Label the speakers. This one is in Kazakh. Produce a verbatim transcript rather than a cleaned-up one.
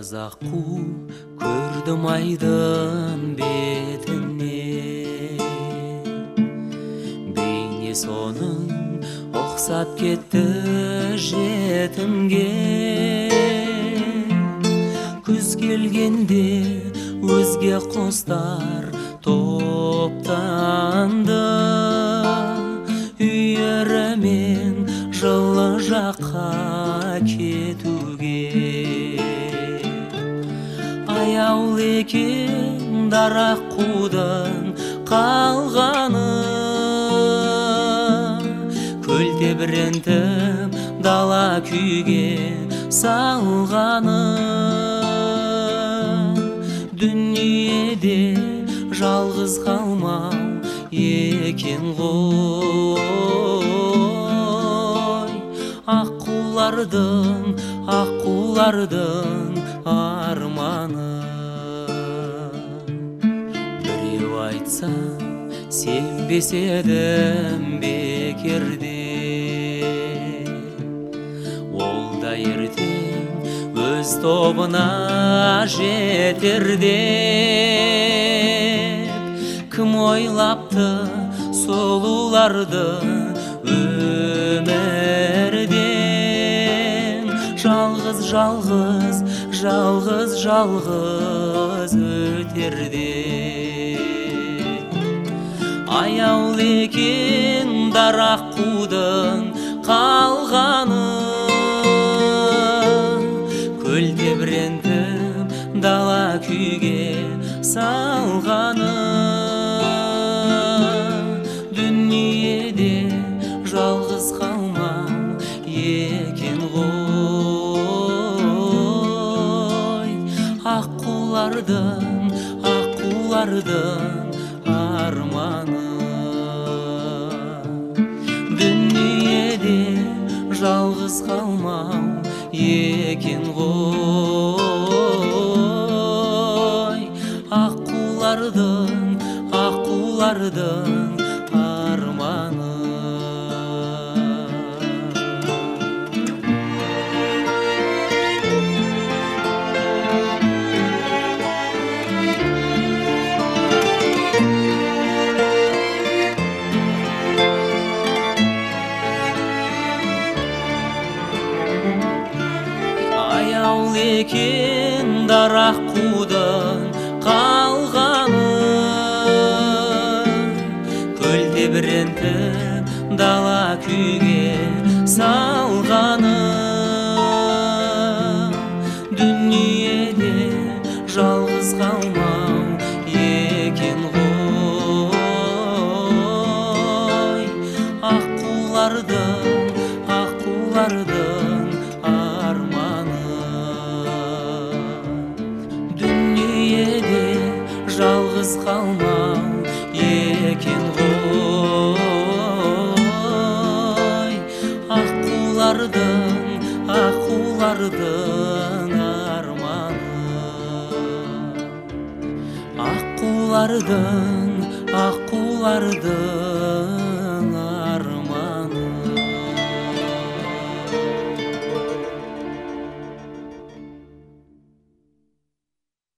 Speaker 1: жалғыз аққу көрдім айдын бетіне, бейне соның ұқсап кетті жетімге. Күз келгенде өзге құстар топтанды, үйірімен жылы жаққа кетуге. Аяулы екен дарақ қудың қалғаны, көл тебірентіп дала күйге салғаны. Дүниеде жалғыз қалмау екен ғой, аққулардың, аққулардың арманы. Біреу айтса сенбес едім бекерде, ол да ертең өз тобына жетер деп. Кім ойлапты сұлуларды өмірден, жалғыз жалғыз жалғыз жалғыз өтерде. Аяулы екен дарақ қудың қалғаны, көл тебірентіп дала күйге салғаны. Дүниеде жалғыз қалмау екен ғой, аққулардың, аққулардың арманы. Дүниеде жалғыз қалмау екен ғой, аққулардың, аққулардың арманы. Аяулы екен дарақ қудың қалғаны, көл тебірентіп дала күйге салғаны. Дүниеде жалғыз қалмау екен ғой, аққулардың, аққулардың арманы. Дүниеде жалғыз қалмау екен ғой, аққулардың, аққулардың арманы. Аққулардың, аққулардың